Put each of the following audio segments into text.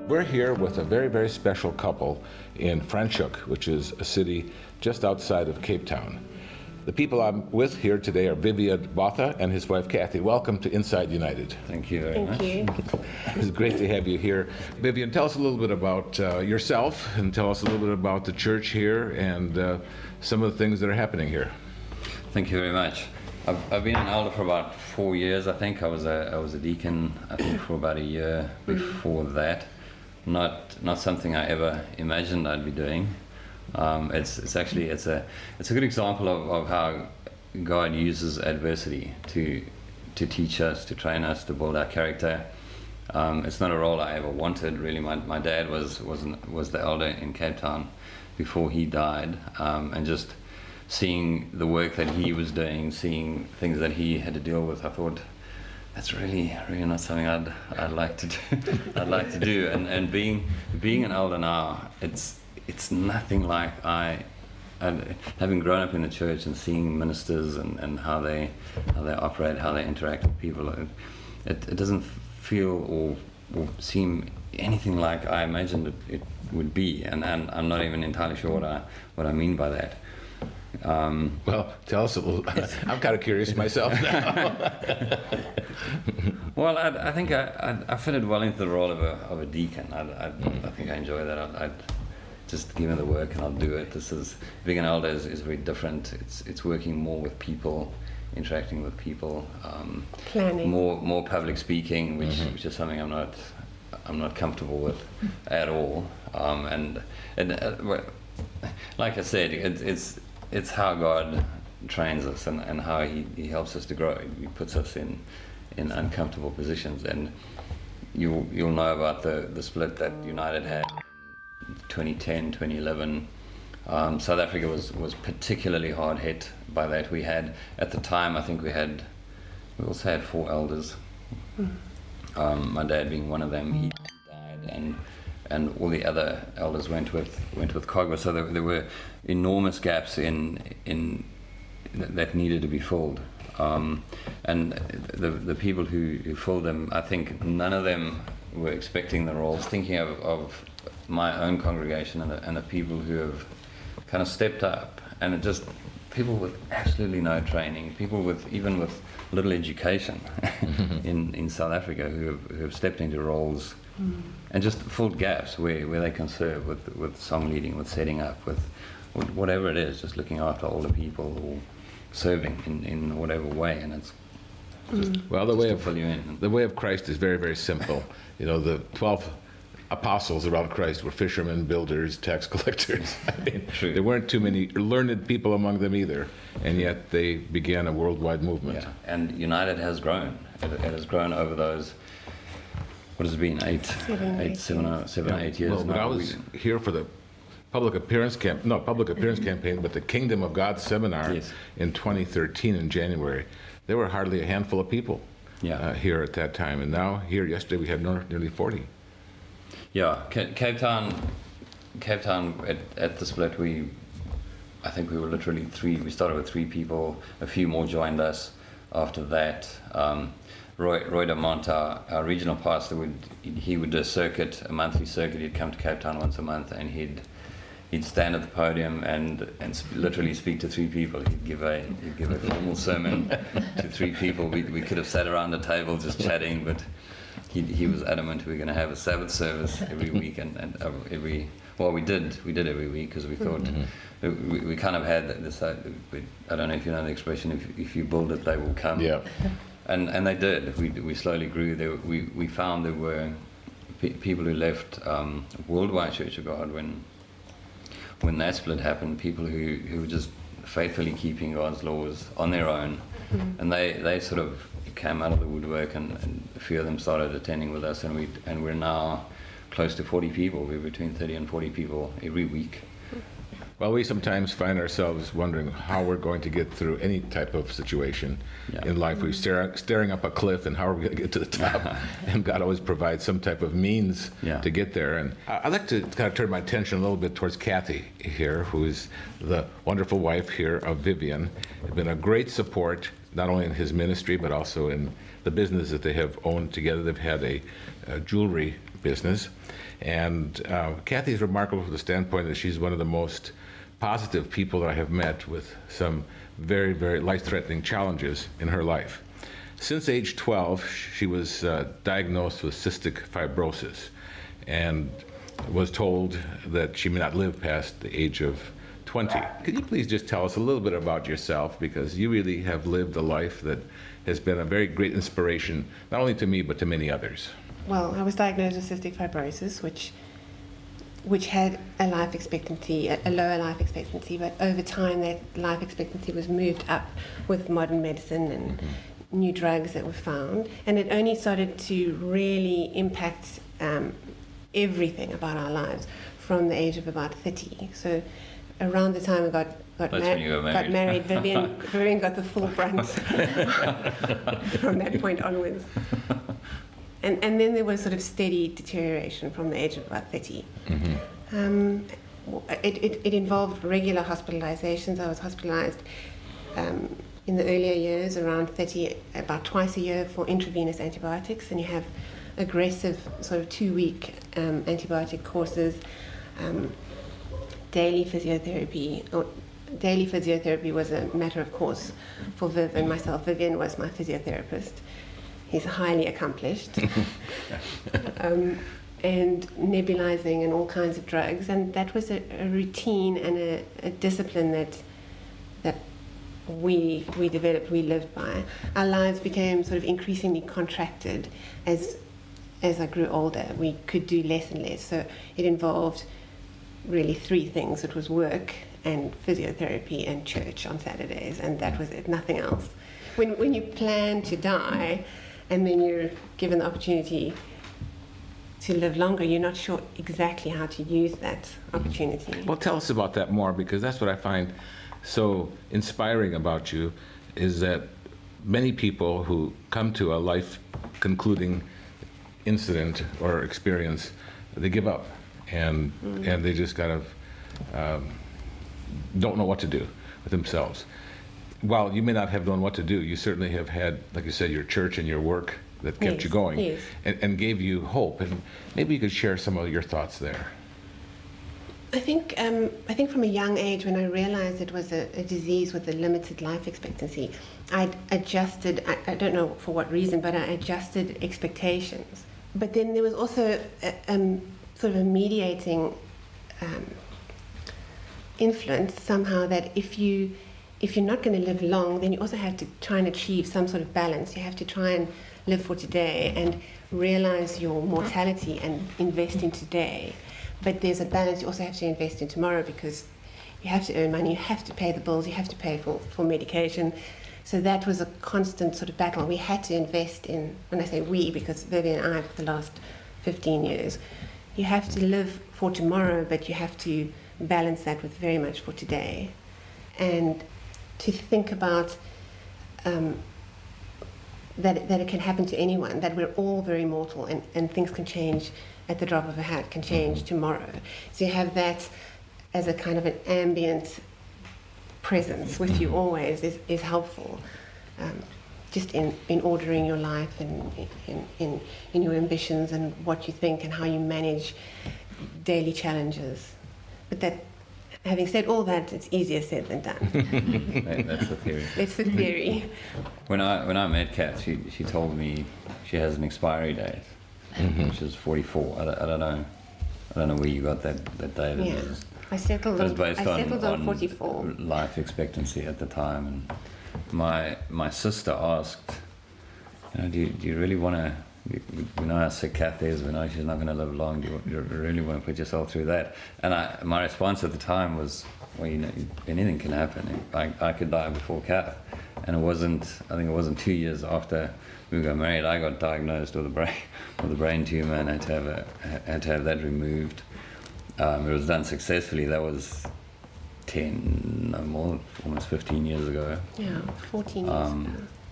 We're here with a very, very special couple in Franschhoek, which is a city just outside of Cape Town. The people I'm with here today are Vivian Botha and his wife Kathy. Welcome to Inside United. Thank you very much. Thank you. It's great to have you here. Vivian, tell us a little bit about yourself and tell us a little bit about the church here and some of the things that are happening here. Thank you very much. I've been an elder for about 4 years, I think. I was a deacon, I think, for about a year before that. Not something I ever imagined I'd be doing. It's a good example of how God uses adversity to teach us, to train us, to build our character. It's not a role I ever wanted, really. My dad was the elder in Cape Town before he died, and just seeing the work that he was doing, seeing things that he had to deal with, I thought, that's really not something I'd like to do. I'd like to do, and being an elder now, it's nothing like having grown up in the church and seeing ministers and how they operate, how they interact with people. It doesn't feel or seem anything like I imagined it would be, and I'm not even entirely sure what I mean by that. Well, tell us a little. I'm kind of curious myself now. Well, I think I fitted well into the role of a deacon. I think I enjoy that. I'd just give me the work and I'll do it. Being an elder is very different. It's working more with people, interacting with people, Planning. more public speaking, which is something I'm not comfortable with at all. And like I said, it's how God trains us and how he helps us to grow. He puts us in uncomfortable positions, and you'll know about the split that United had 2010, 2011. South Africa was particularly hard hit by that. We had, at the time, I think we also had 4 elders. My dad being one of them. He died, and all the other elders went with COGBA. So there were enormous gaps in that needed to be filled. And the people who filled them, I think none of them were expecting the roles. Thinking of my own congregation and the people who have kind of stepped up, and it just people with absolutely no training, people even with little education in South Africa who have stepped into roles and just filled gaps where they can serve with song leading, with setting up, with whatever it is, just looking after older people or serving in whatever way, and it's just, well, the way of Christ is very, very simple. You know, the 12 apostles around Christ were fishermen, builders, tax collectors. I mean, there weren't too many learned people among them either, and yet they began a worldwide movement. Yeah, and United has grown. It has grown over those. What has it been? 7 or 8 years. Well, when I was here for the public appearance campaign, but the Kingdom of God seminar in 2013 in January, there were hardly a handful of people here at that time, and now here yesterday we had nearly 40. Yeah, Cape Town at the split, I think we were literally 3. We started with 3 people. A few more joined us after that. Roy Damont, our regional pastor, would do a monthly circuit. He'd come to Cape Town once a month, and he'd stand at the podium and literally speak to 3 people. He'd give a formal sermon to 3 people. We could have sat around the table just chatting, but he was adamant we were going to have a Sabbath service every week, and we did every week, because we thought we kind of had this. I don't know if you know the expression, if you build it, they will come. Yeah. And they did. We slowly grew. We found there were people who left Worldwide Church of God when that split happened. People who were just faithfully keeping God's laws on their own, and they sort of came out of the woodwork, and a few of them started attending with us, and we're now close to 40 people. We're between 30 and 40 people every week. Well, we sometimes find ourselves wondering how we're going to get through any type of situation in life. We're staring up a cliff, and how are we going to get to the top? And God always provides some type of means to get there. And I'd like to kind of turn my attention a little bit towards Kathy here, who is the wonderful wife here of Vivian. Has been a great support, not only in his ministry, but also in the business that they have owned together. They've had a jewelry business. And Kathy is remarkable from the standpoint that she's one of the most positive people that I have met with some very, very life-threatening challenges in her life. Since age 12, she was diagnosed with cystic fibrosis and was told that she may not live past the age of 20. Could you please just tell us a little bit about yourself, because you really have lived a life that has been a very great inspiration, not only to me, but to many others. Well, I was diagnosed with cystic fibrosis, which had a life expectancy, a lower life expectancy, but over time that life expectancy was moved up with modern medicine and new drugs that were found. And it only started to really impact everything about our lives from the age of about 30. So around the time I got married, Vivian got the full brunt from that point onwards. And then there was sort of steady deterioration from the age of about 30. It involved regular hospitalizations. I was hospitalized in the earlier years, around 30, about twice a year for intravenous antibiotics. And you have aggressive sort of 2-week antibiotic courses, daily physiotherapy. Daily physiotherapy was a matter of course for Viv and myself. Vivian was my physiotherapist. He's highly accomplished. And nebulizing and all kinds of drugs. And that was a routine and a discipline that we developed, we lived by. Our lives became sort of increasingly contracted as I grew older. We could do less and less. So it involved really 3 things. It was work and physiotherapy and church on Saturdays, and that was it, nothing else. When you plan to die and then you're given the opportunity to live longer, you're not sure exactly how to use that opportunity. Well, tell us about that more, because that's what I find so inspiring about you, is that many people who come to a life-concluding incident or experience, they give up, and they just kind of don't know what to do with themselves. While you may not have known what to do, you certainly have had, like you said, your church and your work that kept you going and gave you hope. And maybe you could share some of your thoughts there. I think from a young age, when I realized it was a disease with a limited life expectancy, I adjusted, I don't know for what reason, but I adjusted expectations. But then there was also sort of a mediating influence somehow that if you're not going to live long, then you also have to try and achieve some sort of balance. You have to try and live for today and realize your mortality and invest in today. But there's a balance. You also have to invest in tomorrow, because you have to earn money, you have to pay the bills, you have to pay for medication. So that was a constant sort of battle. We had to invest in, when I say we, because Vivian and I for the last 15 years, you have to live for tomorrow, but you have to balance that with very much for today. And to think about that it can happen to anyone, that we're all very mortal, and things can change at the drop of a hat, can change tomorrow. So you have that as a kind of an ambient presence with you always is helpful, just in ordering your life and in your ambitions and what you think and how you manage daily challenges. But that, having said all that, it's easier said than done. That's the theory. It's the theory. When I met Kath, she told me she has an expiry date, which is 44. I don't know where you got that date. Yeah. I settled on 44. Life expectancy at the time, and my sister asked, do you really want to? We know how sick Kath is. We know she's not going to live long. Do you really want to put yourself through that? And my response at the time was, well, anything can happen. I could die before Kath. And I think it wasn't 2 years after we got married, I got diagnosed with a brain tumor and had to have that removed. It was done successfully. That was almost 15 years ago. Yeah, 14 years ago.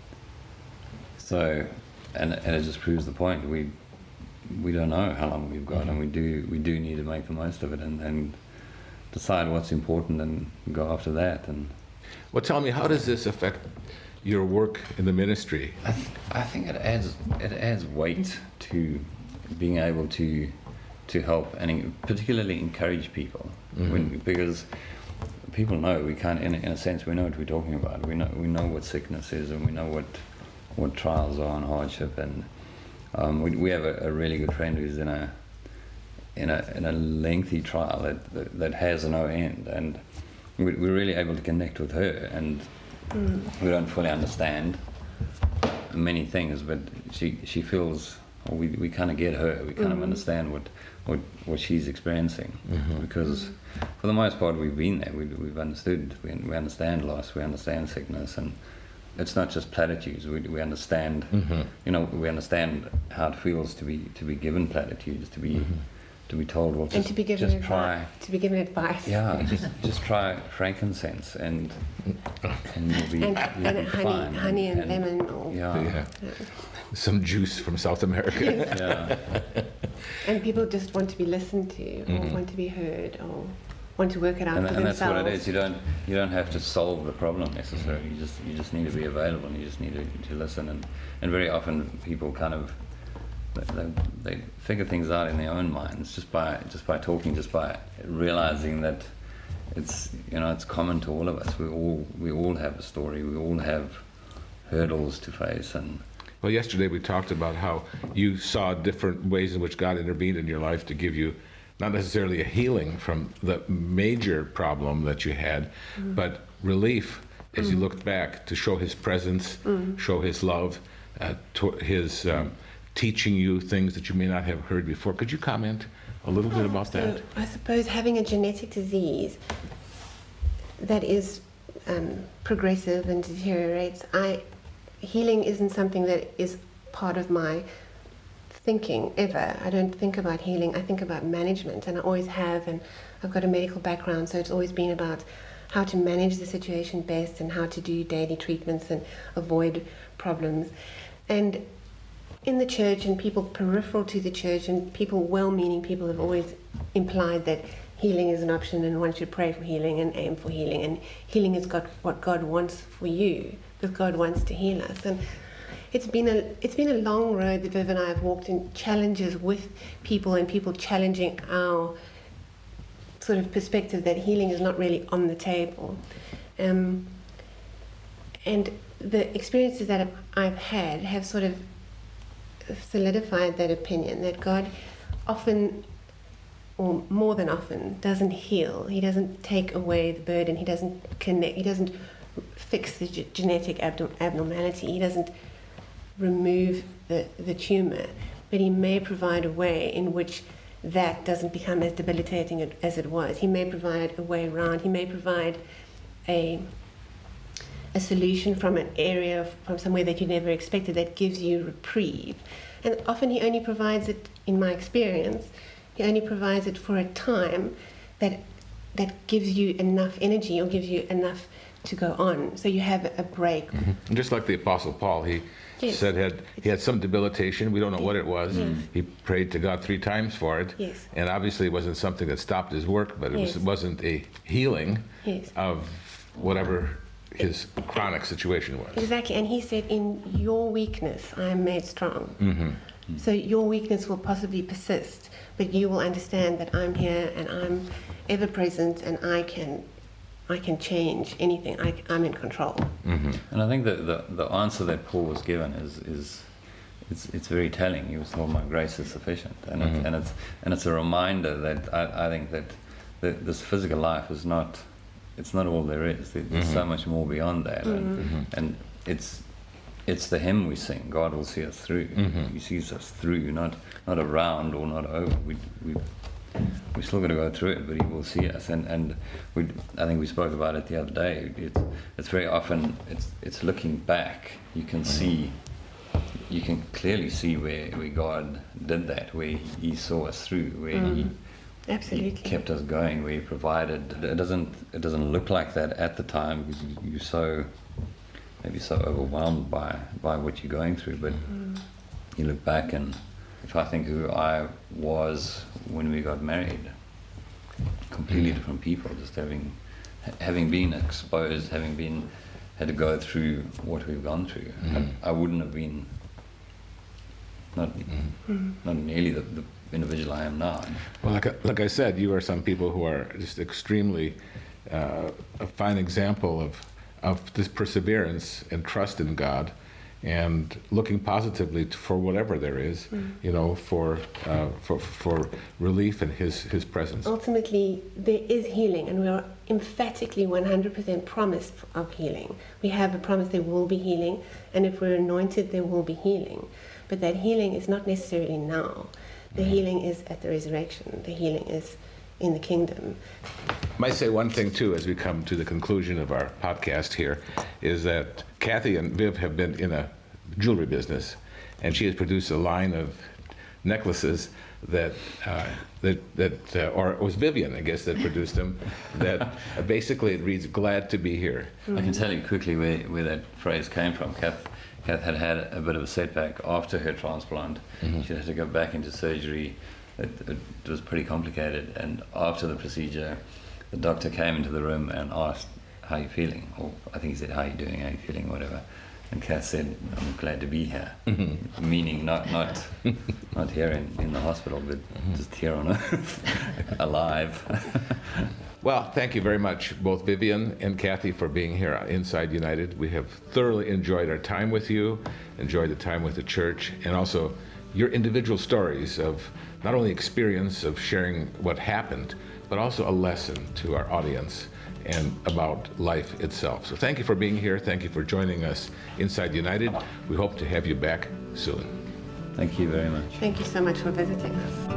So, and it just proves the point. We don't know how long we've got, and we do need to make the most of it and decide what's important and go after that. And well, tell me, how does this affect your work in the ministry? I think it adds weight to being able to help and particularly encourage people, because people know we can't. In a sense, we know what we're talking about. We know what sickness is, and we know what trials are and hardship. And we have a really good friend who's in a lengthy trial that has no end, and we're really able to connect with her. And we don't fully understand many things, but she feels, or we kind of get her. We kind of understand what she's experiencing, because for the most part we've been there. We've understood. We understand loss. We understand sickness, and it's not just platitudes. We understand. We understand how it feels to be given platitudes, to be told, well, and to be given just try. To be given advice. Yeah, just try frankincense and you'll be, and fine. honey and lemon. Or, yeah. Some juice from South America. Yeah. And people just want to be listened to, or want to be heard, or want to work it out for and themselves. that's what it is. You don't have to solve the problem necessarily. You just need to be available, and you just need to listen. And very often people kind of they figure things out in their own minds just by talking, just by realizing that it's common to all of us. We all have a story. We all have hurdles to face. And well, yesterday we talked about how you saw different ways in which God intervened in your life to give you not necessarily a healing from the major problem that you had, but relief as you looked back, to show His presence, show His love, His teaching you things that you may not have heard before. Could you comment a little bit about that? I suppose having a genetic disease that is progressive and deteriorates, healing isn't something that is part of my thinking ever. I don't think about healing. I think about management, and I always have, and I've got a medical background, so it's always been about how to manage the situation best and how to do daily treatments and avoid problems. And in the church, and people peripheral to the church, and people, well-meaning people, have always implied that healing is an option and one should pray for healing and aim for healing, and healing is what God wants for you, because God wants to heal us. And it's been a long road that Viv and I have walked in, challenges with people, and people challenging our sort of perspective that healing is not really on the table. And the experiences that I've had have sort of solidified that opinion, that God often, or more than often, doesn't heal. He doesn't take away the burden. He doesn't connect. He doesn't fix the genetic abnormality. He doesn't remove the tumor, but He may provide a way in which that doesn't become as debilitating as it was. He may provide a way around. He may provide a solution from an area, from somewhere that you never expected, that gives you reprieve. And often He only provides it, in my experience, He only provides it for a time that gives you enough energy, or gives you enough to go on, so you have a break. And just like the Apostle Paul, he said he had some debilitation. We don't know what it was. He prayed to God 3 times for it. And obviously it wasn't something that stopped his work, but it wasn't a healing of whatever his chronic situation was. Exactly. And he said, in your weakness I am made strong. So your weakness will possibly persist, but you will understand that I'm here and I'm ever present, and I can change anything. I'm in control. And I think that the answer that Paul was given is it's very telling. He was told, "My grace is sufficient," and it's a reminder that I think that this physical life is not. It's not all there is. There's so much more beyond that, and it's the hymn we sing. God will see us through. He sees us through, not around or not over. We still got to go through it, but He will see us. And I think we spoke about it the other day. It's very often it's looking back. You can clearly see where God did that, where He saw us through, where He kept us going, where He provided. It doesn't look like that at the time, because you're maybe so overwhelmed by what you're going through. But you look back, and if I think who I was when we got married, completely different people, just having been exposed, had to go through what we've gone through. I wouldn't have been not nearly the individual I am now. Well, like I said, you are some people who are just extremely a fine example of this perseverance and trust in God, and looking positively for whatever there is, for relief in His presence. Ultimately, there is healing, and we are emphatically 100% promised of healing. We have a promise there will be healing, and if we're anointed, there will be healing. But that healing is not necessarily now. The healing is at the resurrection. The healing is in the kingdom. I might say one thing too, as we come to the conclusion of our podcast here, is that Kathy and Viv have been in a jewelry business, and she has produced a line of necklaces that or it was Vivian, I guess, that produced them, that basically it reads, "Glad to be here." I can tell you quickly where that phrase came from. Kath had a bit of a setback after her transplant. She had to go back into surgery. It was pretty complicated, and after the procedure, the doctor came into the room and asked, "How are you feeling?" Or I think he said, "How are you doing? How are you feeling?" Whatever. And Kath said, "I'm glad to be here," meaning not here in the hospital, but just here on earth, alive. Well, thank you very much, both Vivian and Kathy, for being here inside United. We have thoroughly enjoyed our time with you, enjoyed the time with the church, and also your individual stories of not only experience of sharing what happened, but also a lesson to our audience and about life itself. So thank you for being here. Thank you for joining us inside United. We hope to have you back soon. Thank you very much. Thank you so much for visiting us.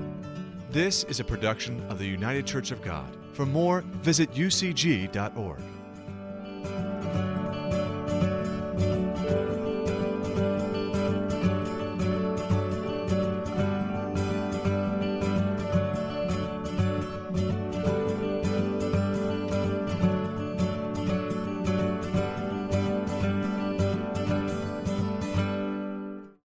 This is a production of the United Church of God. For more, visit ucg.org.